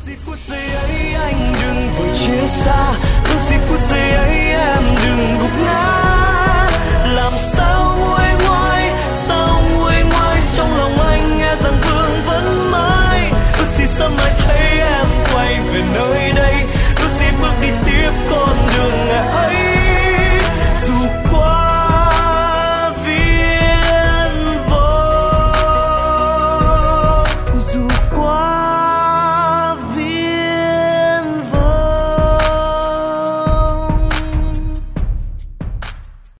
phút giây ấy anh đừng vội chia xa, ước gì phút giây ấy em đừng gục ngã.